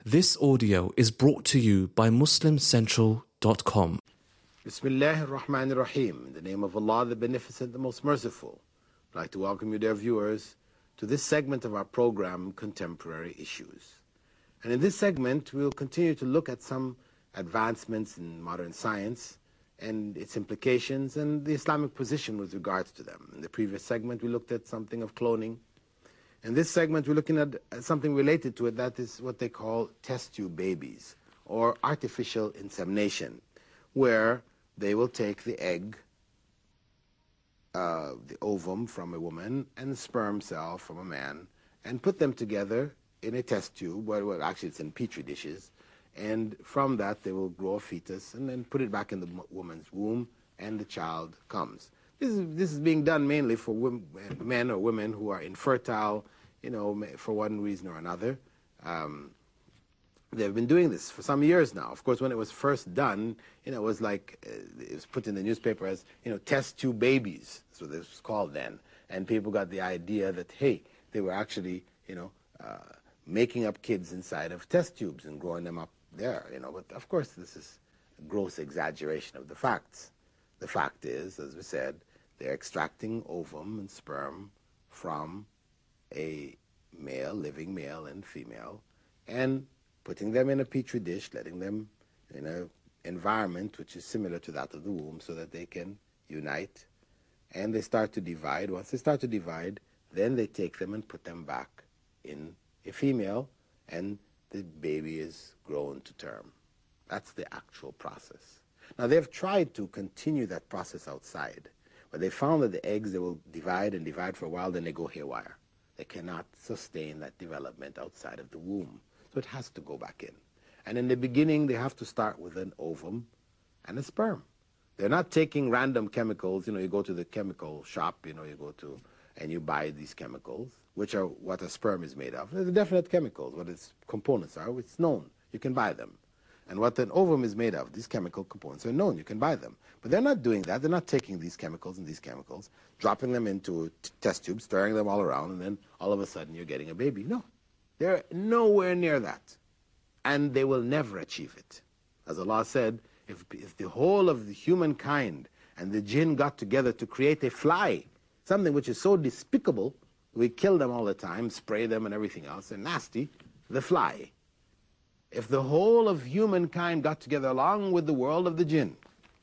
This audio is brought to you by MuslimCentral.com. Bismillah ar-Rahman ar-Rahim. In the name of Allah, the Beneficent, the Most Merciful. I'd like to welcome you, dear viewers, to this segment of our program, Contemporary Issues. And in this segment, we'll continue to look at some advancements in modern science and its implications and the Islamic position with regards to them. In the previous segment, we looked at something of cloning. In this segment, we're looking at something related to it, that is what they call test tube babies, or artificial insemination, where they will take the egg, the ovum from a woman, and the sperm cell from a man, and put them together in a test tube, well, actually it's in petri dishes, and from that they will grow a fetus and then put it back in the woman's womb, and the child comes. This is being done mainly for men or women who are infertile, for one reason or another. They've been doing this for some years now. Of course, when it was first done, it was like, it was put in the newspaper as, test tube babies. That's what this was called then. And people got the idea that, hey, they were actually, making up kids inside of test tubes and growing them up there, But of course, this is a gross exaggeration of the facts. The fact is, as we said, they're extracting ovum and sperm from a living male and female, and putting them in a petri dish, letting them in an environment which is similar to that of the womb so that they can unite, and they start to divide. Once they start to divide, then they take them and put them back in a female, and the baby is grown to term. That's the actual process. Now, they've tried to continue that process outside, but they found that the eggs, they will divide and divide for a while, then they go haywire. They cannot sustain that development outside of the womb. So it has to go back in. And in the beginning, they have to start with an ovum and a sperm. They're not taking random chemicals. You go to the chemical shop, you go to, and you buy these chemicals, which are what a sperm is made of. They're the definite chemicals. What its components are, it's known. You can buy them. And what an ovum is made of, these chemical components are known. You can buy them. But they're not doing that. They're not taking these chemicals and these chemicals, dropping them into test tubes, stirring them all around, and then all of a sudden you're getting a baby. No. They're nowhere near that. And they will never achieve it. As Allah said, if the whole of the humankind and the jinn got together to create a fly, something which is so despicable, we kill them all the time, spray them and everything else, they're nasty, the fly. If the whole of humankind got together along with the world of the jinn,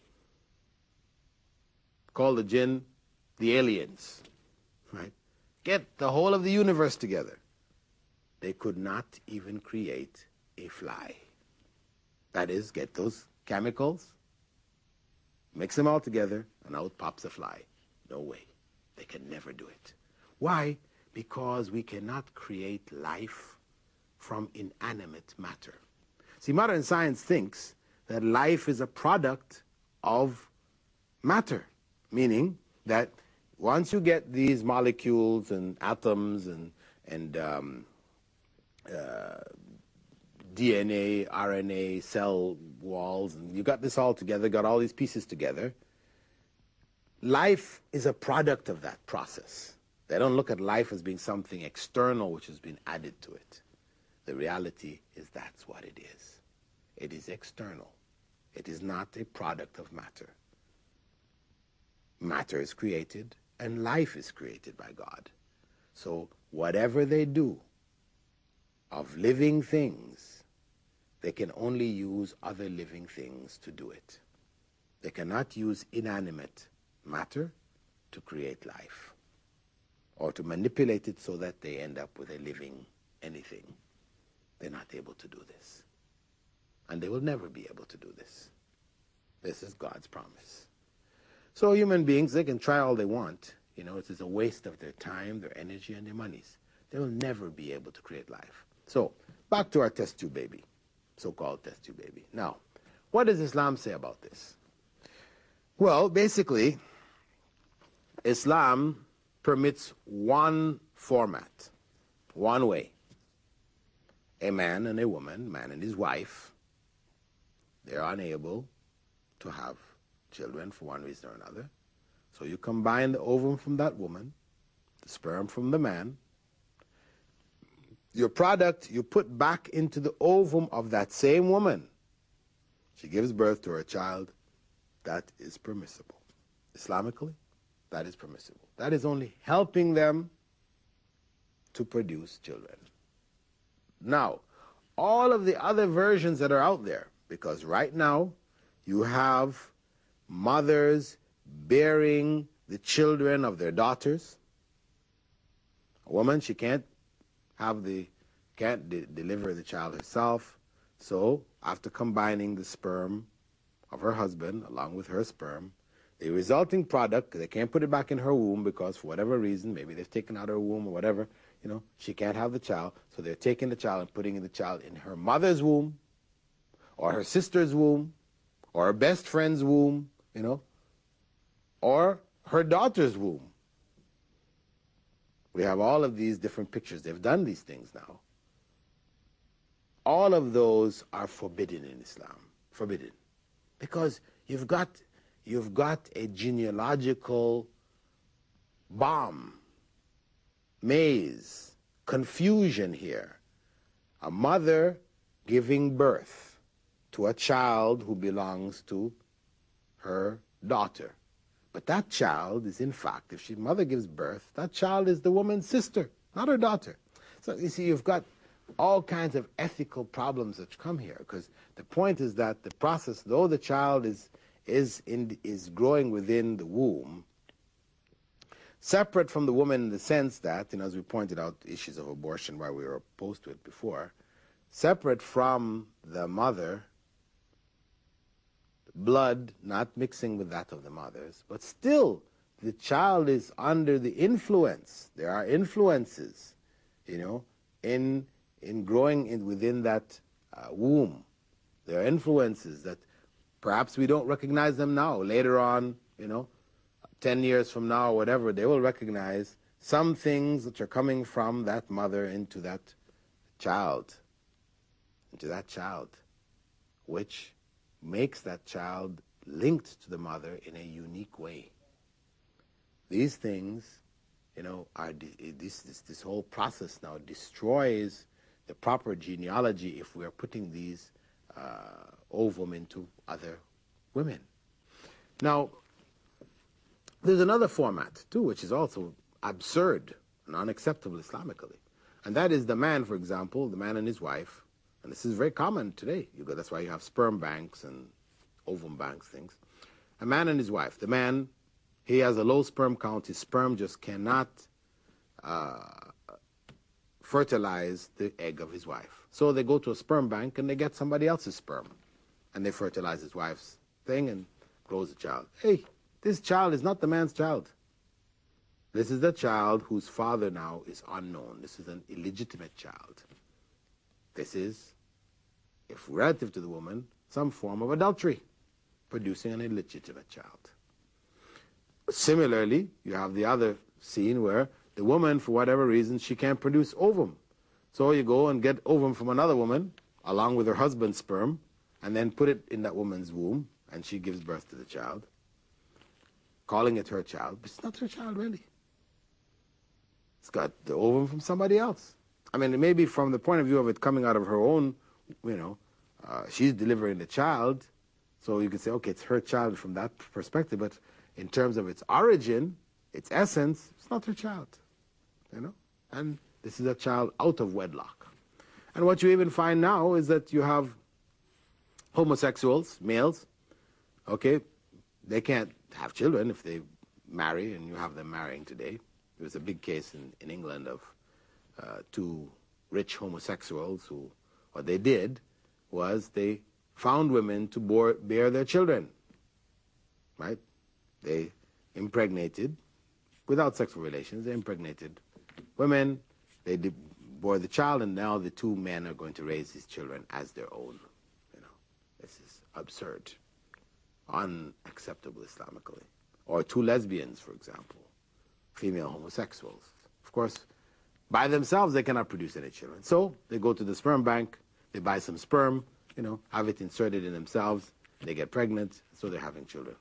call the jinn the aliens, right? Get the whole of the universe together, they could not even create a fly. That is, get those chemicals, mix them all together, and out pops a fly. No way. They can never do it. Why? Because we cannot create life from inanimate matter. See, modern science thinks that life is a product of matter, meaning that once you get these molecules and atoms and DNA, RNA, cell walls, and you got this all together, got all these pieces together, life is a product of that process. They don't look at life as being something external which has been added to it. The reality is that's what it is. It is external. It is not a product of matter. Matter is created and life is created by God. So whatever they do of living things, they can only use other living things to do it. They cannot use inanimate matter to create life or to manipulate it so that they end up with a living anything. They're not able to do this. And they will never be able to do this. This is God's promise. So human beings, they can try all they want. It is a waste of their time, their energy, and their monies. They will never be able to create life. So, back to our test tube baby, so-called test tube baby. Now, what does Islam say about this? Well, basically, Islam permits one format, one way. A man and a woman, man and his wife, they're unable to have children for one reason or another. So you combine the ovum from that woman, the sperm from the man, Your product you put back into the ovum of that same woman. She gives birth to her child. That is permissible. Islamically, that is permissible. That is only helping them to produce children. Now, all of the other versions that are out there, because right now you have mothers bearing the children of their daughters. A woman, she can't deliver the child herself, so after combining the sperm of her husband along with her sperm, the resulting product, they can't put it back in her womb because for whatever reason, maybe they've taken out her womb or whatever, she can't have the child, so they're taking the child and putting the child in her mother's womb or her sister's womb or her best friend's womb, or her daughter's womb. We have all of these different pictures. They've done these things now. All of those are forbidden in Islam. Forbidden. Because you've got a genealogical bomb, maze, confusion here. A mother giving birth to a child who belongs to her daughter. But that child is, in fact, if mother gives birth, that child is the woman's sister, not her daughter. So you see, you've got all kinds of ethical problems that come here, because the point is that the process, though the child is growing within the womb, separate from the woman in the sense that, as we pointed out, issues of abortion, why we were opposed to it before, separate from the mother, blood not mixing with that of the mother's, but still the child is under the influence. There are influences, in growing within that womb. There are influences that perhaps we don't recognize them now. Later on, 10 years from now or whatever, they will recognize some things that are coming from that mother into that child, which makes that child linked to the mother in a unique way. These things, are this whole process now destroys the proper genealogy if we are putting these ovum into other women. Now, there's another format too, which is also absurd and unacceptable Islamically, and that is the man, for example, the man and his wife. And this is very common today. That's why you have sperm banks and ovum banks, things. A man and his wife. The man, he has a low sperm count. His sperm just cannot fertilize the egg of his wife. So they go to a sperm bank and they get somebody else's sperm. And they fertilize his wife's thing and grows a child. Hey, this child is not the man's child. This is the child whose father now is unknown. This is an illegitimate child. This is, if relative to the woman, some form of adultery, producing an illegitimate child. Similarly, you have the other scene where the woman, for whatever reason, she can't produce ovum. So you go and get ovum from another woman, along with her husband's sperm, and then put it in that woman's womb, and she gives birth to the child, calling it her child, but it's not her child, really. It's got the ovum from somebody else. I mean, maybe from the point of view of it coming out of her own, she's delivering the child, so you could say, okay, it's her child from that perspective, but in terms of its origin, its essence, it's not her child, And this is a child out of wedlock. And what you even find now is that you have homosexuals, males, okay, they can't have children if they marry, and you have them marrying today. There was a big case in England of two rich homosexuals who, what they did was they found women to bear their children, right? They impregnated, without sexual relations, they impregnated women, they bore the child, and now the two men are going to raise these children as their own. This is absurd, unacceptable Islamically. Or two lesbians, for example, female homosexuals. Of course, by themselves, they cannot produce any children. So they go to the sperm bank, they buy some sperm, have it inserted in themselves, they get pregnant, so they're having children.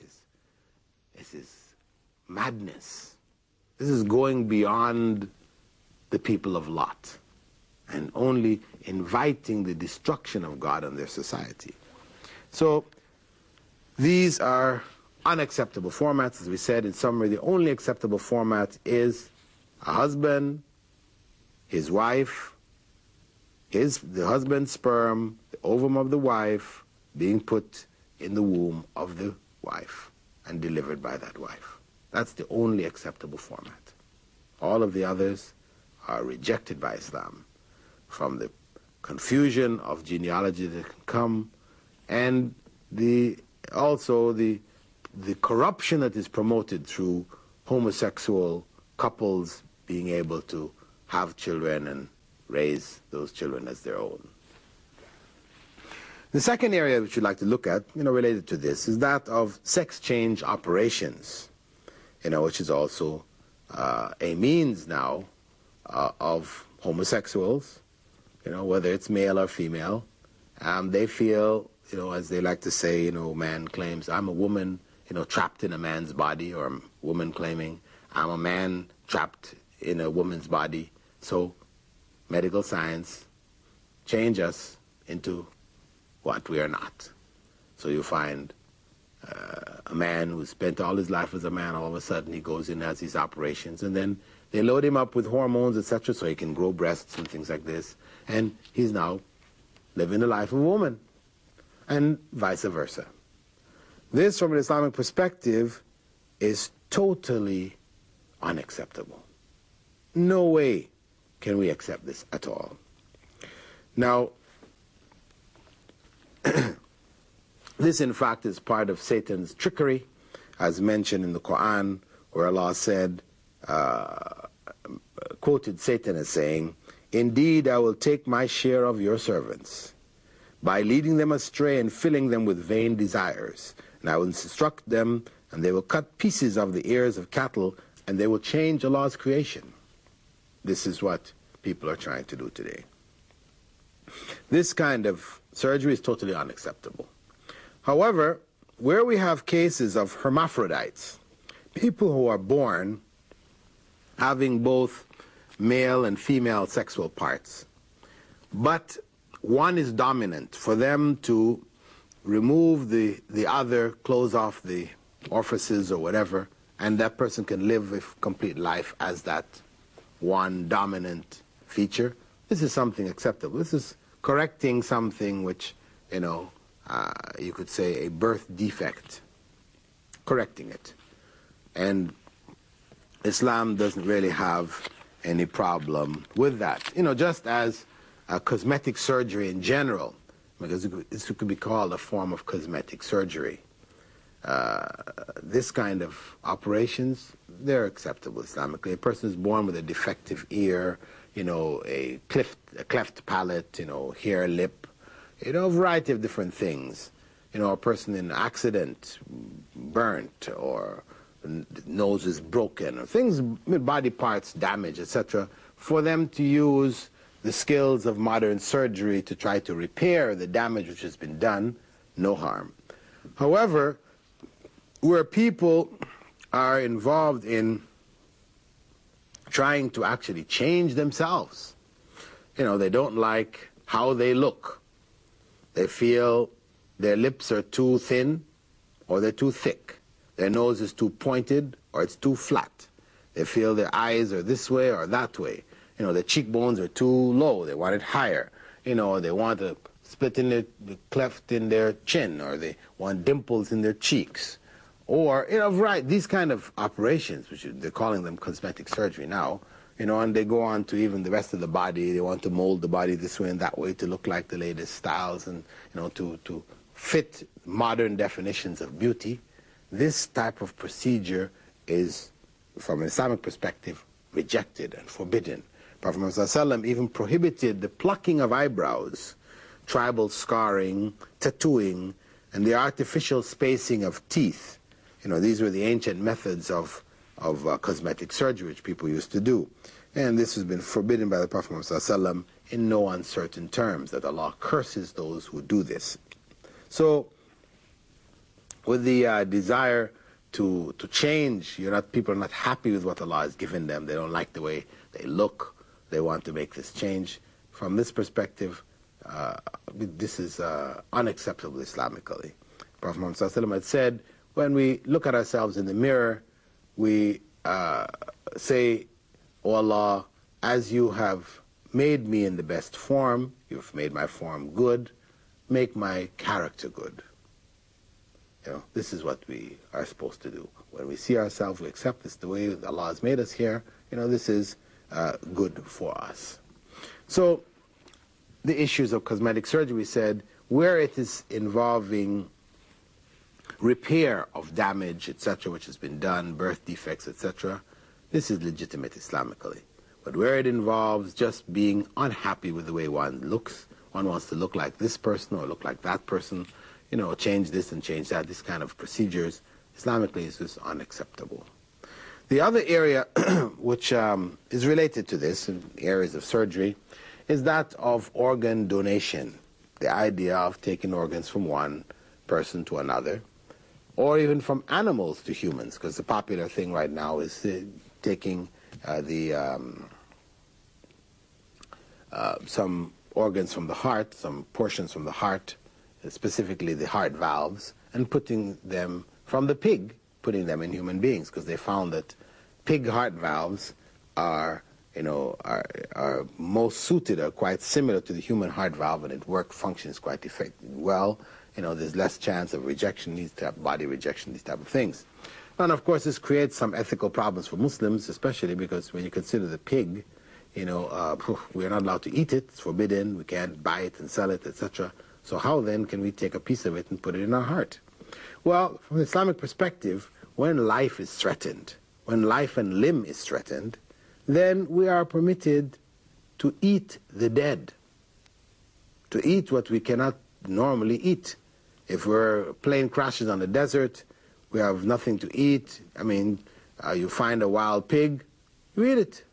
This is madness. This is going beyond the people of Lot. and only inviting the destruction of God on their society. So these are unacceptable formats. As we said, in summary, the only acceptable format is a husband, his wife, the husband's sperm, the ovum of the wife, being put in the womb of the wife and delivered by that wife. That's the only acceptable format. All of the others are rejected by Islam, from the confusion of genealogy that can come, and also the corruption that is promoted through homosexual couples being able to have children and raise those children as their own. The second area which we'd like to look at, related to this, is that of sex change operations, which is also a means now of homosexuals, whether it's male or female. They feel, as they like to say, man claims, I'm a woman, trapped in a man's body, or a woman claiming, I'm a man trapped in a woman's body. So medical science change us into what we are not. So you find a man who spent all his life as a man, all of a sudden he goes in and has these operations, and then they load him up with hormones, etc., so he can grow breasts and things like this, and he's now living the life of a woman, and vice versa. This, from an Islamic perspective, is totally unacceptable. No way can we accept this at all. Now, this, in fact, is part of Satan's trickery, as mentioned in the Quran, where Allah said, quoted Satan as saying, "Indeed, I will take my share of your servants by leading them astray and filling them with vain desires. And I will instruct them, and they will cut pieces of the ears of cattle, and they will change Allah's creation." This is what people are trying to do today. This kind of surgery is totally unacceptable. However, where we have cases of hermaphrodites, people who are born having both male and female sexual parts, but one is dominant, for them to remove the other, close off the orifices or whatever, and that person can live a complete life as that one dominant feature. This is something acceptable. This is correcting something which, you could say a birth defect, correcting it. And Islam doesn't really have any problem with that. Just as cosmetic surgery in general, because this could be called a form of cosmetic surgery. This kind of operations, they're acceptable Islamically. A person is born with a defective ear, a cleft palate, hair, lip, a variety of different things. A person in an accident, burnt, or nose is broken, or things, body parts damaged, etc., for them to use the skills of modern surgery to try to repair the damage which has been done, no harm. However, where people are involved in trying to actually change themselves, they don't like how they look. They feel their lips are too thin or they're too thick. Their nose is too pointed or it's too flat. They feel their eyes are this way or that way. Their cheekbones are too low. They want it higher. They want a split in the cleft in their chin, or they want dimples in their cheeks. Or, right, these kind of operations, which they're calling them cosmetic surgery now, and they go on to even the rest of the body. They want to mold the body this way and that way to look like the latest styles and, to fit modern definitions of beauty. This type of procedure is, from an Islamic perspective, rejected and forbidden. Prophet Muhammad ﷺ even prohibited the plucking of eyebrows, tribal scarring, tattooing, and the artificial spacing of teeth. These were the ancient methods of cosmetic surgery which people used to do. And this has been forbidden by the Prophet Muhammad ﷺ in no uncertain terms, that Allah curses those who do this. So, with the desire to change, people are not happy with what Allah has given them. They don't like the way they look. They want to make this change. from this perspective, this is unacceptable Islamically. Prophet Muhammad ﷺ had said, when we look at ourselves in the mirror, we say, "O Allah, as you have made me in the best form, you've made my form good, make my character good." This is what we are supposed to do. When we see ourselves, we accept this the way Allah has made us here. This is good for us. So the issues of cosmetic surgery, we said, where it is involving repair of damage, etc., which has been done, birth defects, etc., this is legitimate Islamically. But where it involves just being unhappy with the way one looks, one wants to look like this person or look like that person, change this and change that, this kind of procedures, Islamically is just unacceptable. The other area which is related to this, in areas of surgery, is that of organ donation. The idea of taking organs from one person to another, or even from animals to humans, because the popular thing right now is taking some organs from the heart, some portions from the heart, specifically the heart valves, and putting them from the pig, putting them in human beings, because they found that pig heart valves are most suited, are quite similar to the human heart valve, and it functions quite well. There's less chance of rejection, these type of body rejection, these type of things. And of course, this creates some ethical problems for Muslims, especially because when you consider the pig, we're not allowed to eat it, it's forbidden, we can't buy it and sell it, etc. So how then can we take a piece of it and put it in our heart? Well, from the Islamic perspective, when life is threatened, when life and limb is threatened, then we are permitted to eat the dead, to eat what we cannot normally eat. If a plane crashes on the desert, we have nothing to eat. You find a wild pig, you eat it.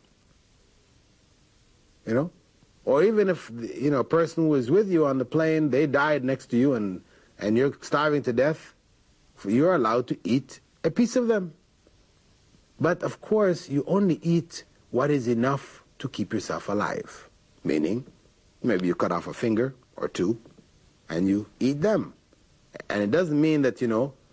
Or even if a person who was with you on the plane, they died next to you and you're starving to death, you're allowed to eat a piece of them. But of course, you only eat what is enough to keep yourself alive. Meaning, maybe you cut off a finger or two and you eat them. And it doesn't mean that,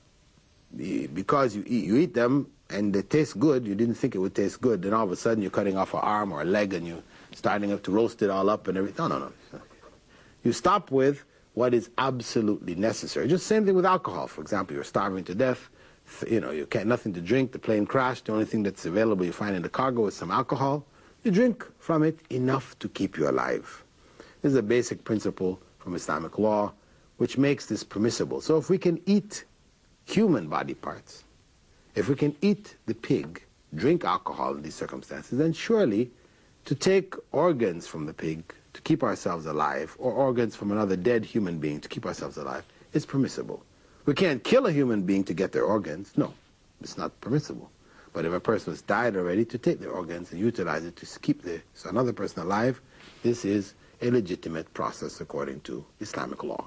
because you eat them and they taste good, you didn't think it would taste good, then all of a sudden you're cutting off an arm or a leg and you're starting up to roast it all up and everything. No. You stop with what is absolutely necessary. Just same thing with alcohol. For example, you're starving to death, you can't, nothing to drink, the plane crashed, the only thing that's available you find in the cargo is some alcohol. You drink from it enough to keep you alive. This is a basic principle from Islamic law which makes this permissible. So if we can eat human body parts, if we can eat the pig, drink alcohol in these circumstances, then surely to take organs from the pig to keep ourselves alive, or organs from another dead human being to keep ourselves alive, is permissible. We can't kill a human being to get their organs. No, it's not permissible. But if a person has died already, to take their organs and utilize it to keep another person alive, this is a legitimate process according to Islamic law.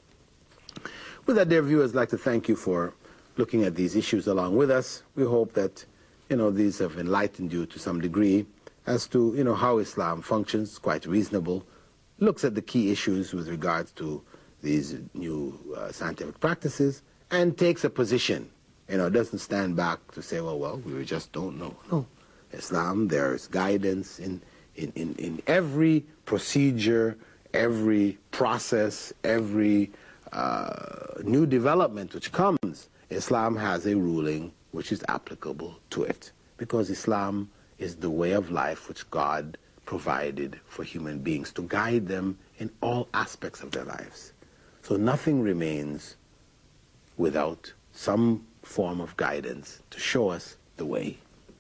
With that, dear viewers, I'd like to thank you for looking at these issues along with us. We hope that these have enlightened you to some degree as to how Islam functions, quite reasonable, looks at the key issues with regards to these new scientific practices, and takes a position. Doesn't stand back to say, well, we just don't know. No. Islam, there's guidance in every procedure, every process, every new development which comes. Islam has a ruling which is applicable to it, because Islam is the way of life which God provided for human beings to guide them in all aspects of their lives. So nothing remains without some form of guidance to show us the way.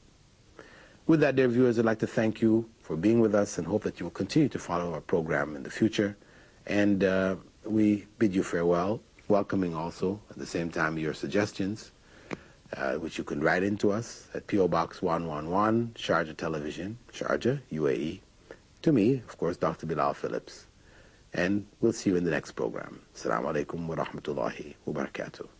With that, dear viewers, I'd like to thank you for being with us and hope that you will continue to follow our program in the future. And we bid you farewell, welcoming also at the same time your suggestions, which you can write into us at P.O. Box 111, Sharjah Television, Sharjah, UAE. To me, of course, Dr. Bilal Phillips. And we'll see you in the next program. Assalamu alaikum wa rahmatullahi wa barakatuh.